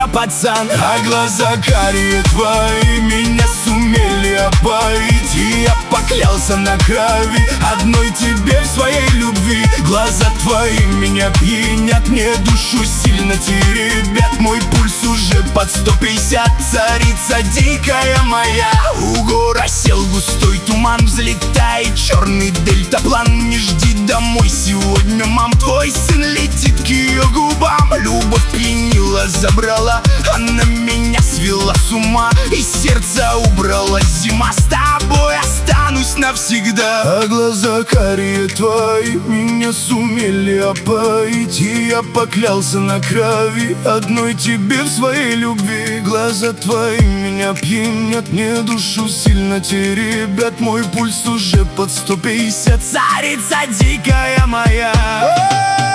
пацан, а глаза карие твои меня сумели опоить. И я поклялся на крови одной тебе в своей любви. Глаза твои меня пьянят, мне душу сильно теребят. Мой пульс уже под 150, царица дикая моя. У гор осел густой туман, взлетает черный дельтаплан. Не жди домой сегодня, мам, твой сын летит к ее губам. Любовь пьянила, забрала, она меня свела с ума, и сердце убрала зима. С тобой останусь навсегда. А глаза карие твои меня сумели опоить. И я поклялся на крови одной тебе в своей любви. Глаза твои меня пьянят, мне душу сильно теребят. Мой пульс уже под 150, царица дикая моя.